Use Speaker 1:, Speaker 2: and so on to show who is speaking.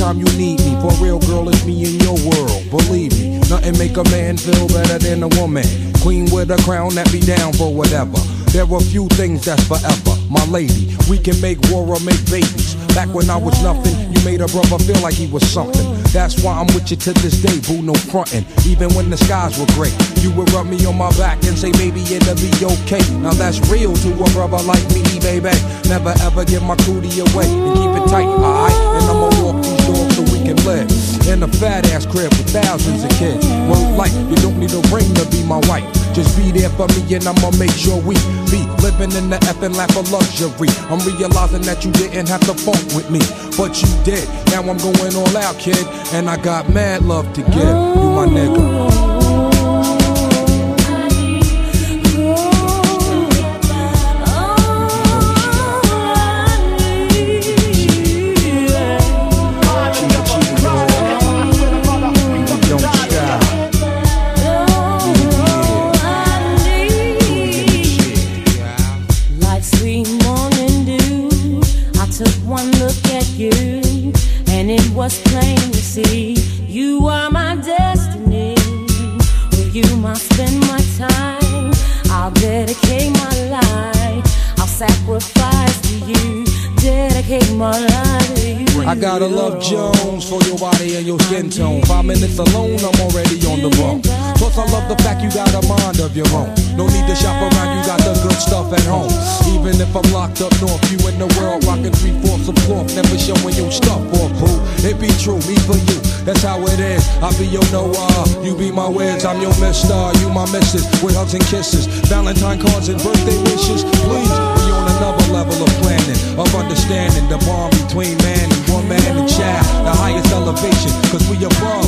Speaker 1: anytime you need me. For real, girl, it's me in your world. Believe me, nothing make a man feel better than a woman. Queen with a crown that be down for whatever. There are few things that's forever. My lady, we can make war or make babies. Back when I was nothing, you made a brother feel like he was something. That's why I'm with you to this day, boo, no frontin'. Even when the skies were gray, you would rub me on my back and say, baby, it'll be okay. Now that's real to a brother like me, baby. Never ever give my cootie away and keep it tight, alright? And I'ma walk these doors so we can live in a fat ass crib with thousands of kids. Word like, you don't need a ring to be my wife. Just be there for me and I'ma make sure we be living in the effing lap of luxury. I'm realizing that you didn't have to funk with me, but you did. Now I'm going all out, kid, and I got mad love to give. You my nigga.
Speaker 2: Was plain to see you are my destiny. With you I spend my time. I'll dedicate my life. I'll sacrifice to you. Dedicate my life to you.
Speaker 1: I gotta love Jones for your body and your skin tone. 5 minutes alone, I'm already on the road. Plus I love the fact you got a mind of your own. No need to shop around, you got the good stuff at home. Even if I'm locked up north, you in the world rocking 3/4 of cloth, never showing your stuff off, boo. It be true, me for you, that's how it is. I be your Noah, you be my Wiz, I'm your mister, you my missus. With hugs and kisses, Valentine cards and birthday wishes. Please, we on another level of planning, of understanding the bond between man and woman and child. The highest elevation, cause we above